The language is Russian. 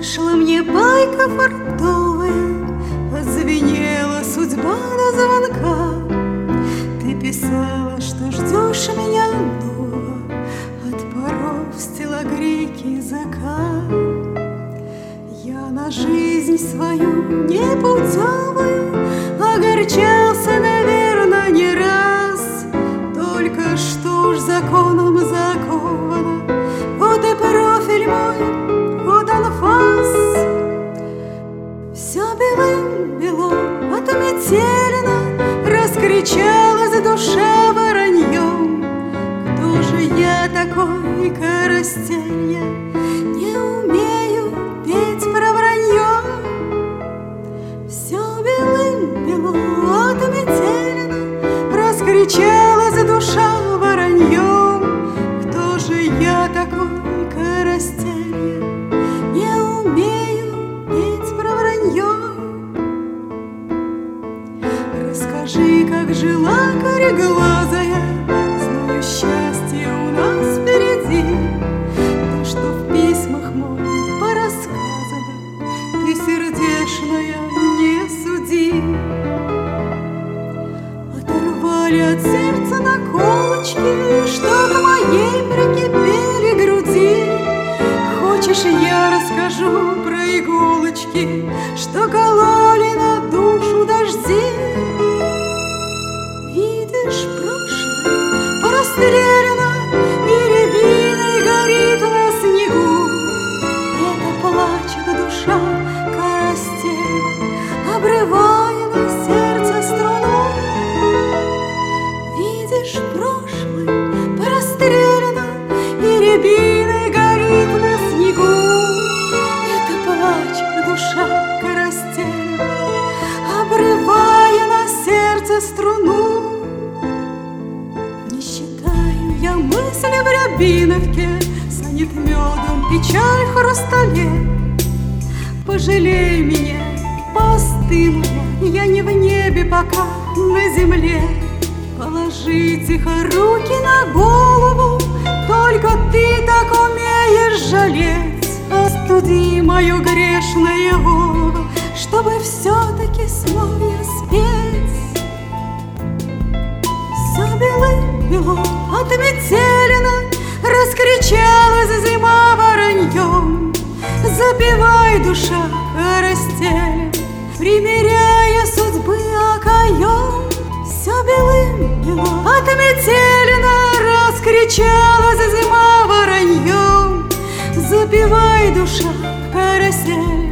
Вышла мне байка фартовая, отзвенела судьба до звонка. Ты писала, что ждешь меня дома, от паров стелогрейки закат. Я на жизнь свою непутевую огорчался, наверное, не раз. Только что уж законом заковано, вот и профиль мой, вот анфас. Все белым-бело, отметелено, раскричалась душа вороньем. Кто же я такой, карастелья, не умею петь про вранье? Все белым-бело, отметелено, раскричалась душа вороньем. Кто же я такой, карастелья, не умею петь про вранье? Расскажи, как жила кореглазая, знаю, счастье у нас впереди. То, что в письмах мой порассказано, ты, сердечная, не суди. Оторвали от сердца наколочки, что к моей прикипели груди. Хочешь, я расскажу про иголочки, что кололи на душу дожди? Видишь, прошлое порастрелено, и рябиной горит на снегу. Это плачет душа Карастеева, обрывая на сердце струну. Видишь, прошлое порастрелено, и рябиной горит на снегу. Это плачет душа Карастеева, обрывая на сердце струну. Не считаю я мысли в рябиновке, сонет медом печаль в хрустале. Пожалей меня, поостыну я не в небе, пока на земле. Положи тихо руки на голову, только ты так умеешь жалеть. Остуди мою грешное голову, чтобы все-таки смог я спеть. Все белым-бело, отметелено, раскричалась зима вороньем. Запевай, душа Карастеля, примеряя судьбы окоем. Все белым-бело, отметелено, раскричалась зима вороньем. Запевай, душа Карастеля,